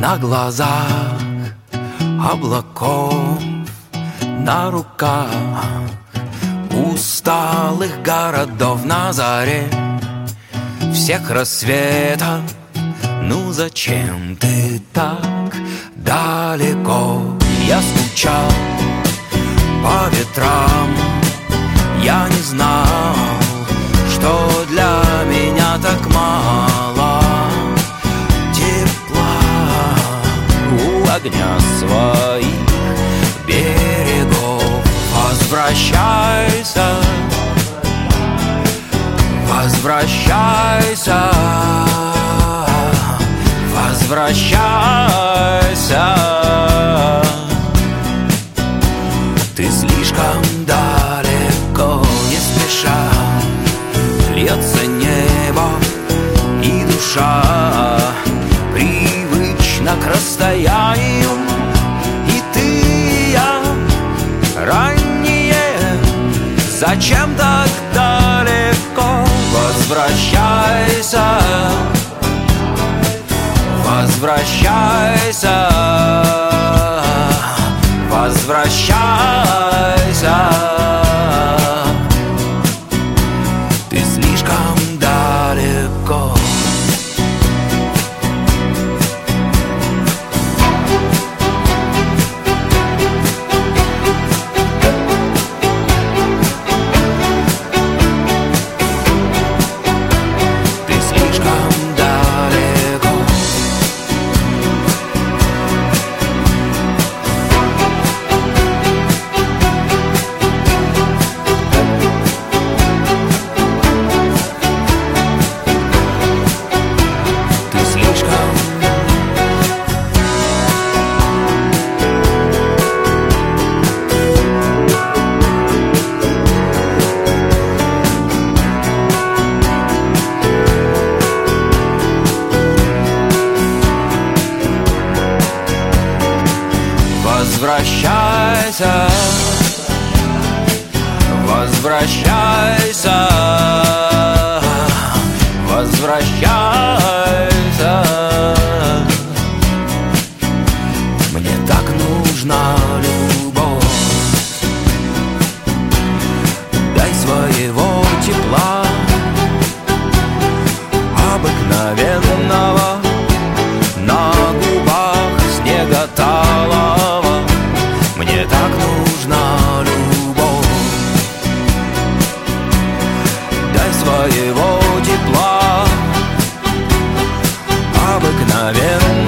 на глазах облаков, на руках усталых городов на заре всех рассветов. Ну зачем ты так далеко? Я скучал по ветрам, я не знал, что для меня так мало тепла у огня своих берегов. Возвращайся, возвращайся, возвращайся. Ты слишком далеко, не спеша льется небо, и душа привычна к расстоянию. И ты, и я ранние, зачем так далеко? Возвращайся, возвращайся, возвращайся. Ты слишком далеко. Ты слишком далеко. Возвращайся, возвращайся, возвращайся. Мне так нужна любовь, дай своего тепла, обыкновенного, на губах снега талого. Мне так нужна любовь, дай своего тепла, обыкновенно.